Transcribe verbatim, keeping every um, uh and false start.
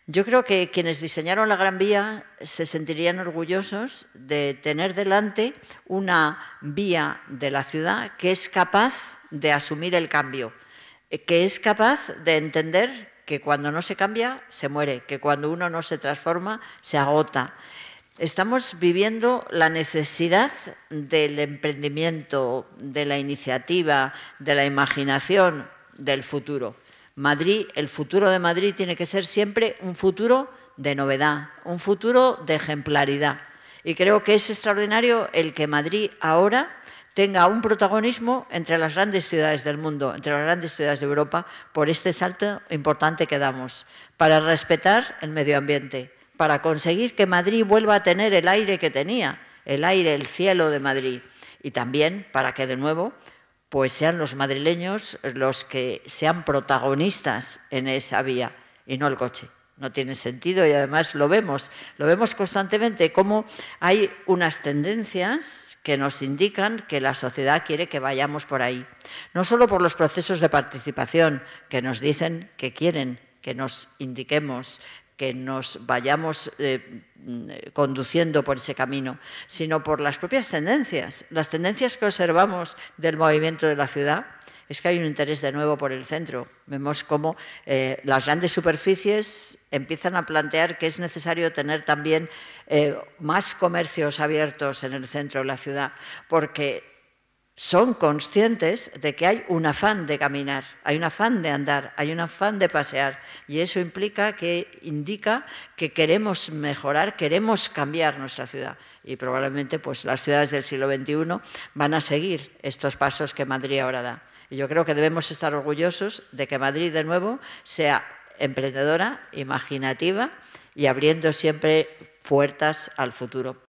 Yo creo que quienes diseñaron la Gran Vía se sentirían orgullosos de tener delante una vía de la ciudad que es capaz de asumir el cambio, que es capaz de entender que cuando no se cambia, se muere, que cuando uno no se transforma, se agota. Estamos viviendo la necesidad del emprendimiento, de la iniciativa, de la imaginación del futuro. Madrid, el futuro de Madrid tiene que ser siempre un futuro de novedad, un futuro de ejemplaridad. Y creo que es extraordinario el que Madrid ahora tenga un protagonismo entre las grandes ciudades del mundo, entre las grandes ciudades de Europa, por este salto importante que damos, para respetar el medio ambiente, para conseguir que Madrid vuelva a tener el aire que tenía, el aire, el cielo de Madrid, y también para que de nuevo pues sean los madrileños los que sean protagonistas en esa vía y no el coche. No tiene sentido y además lo vemos, lo vemos constantemente, cómo hay unas tendencias que nos indican que la sociedad quiere que vayamos por ahí. No solo por los procesos de participación que nos dicen que quieren que nos indiquemos, que nos vayamos eh, conduciendo por ese camino, sino por las propias tendencias. Las tendencias que observamos del movimiento de la ciudad es que hay un interés de nuevo por el centro. Vemos cómo eh, las grandes superficies empiezan a plantear que es necesario tener también eh, más comercios abiertos en el centro de la ciudad, porque son conscientes de que hay un afán de caminar, hay un afán de andar, hay un afán de pasear, y eso implica que indica que queremos mejorar, queremos cambiar nuestra ciudad, y probablemente pues, las ciudades del siglo veintiuno van a seguir estos pasos que Madrid ahora da. Y yo creo que debemos estar orgullosos de que Madrid de nuevo sea emprendedora, imaginativa y abriendo siempre puertas al futuro.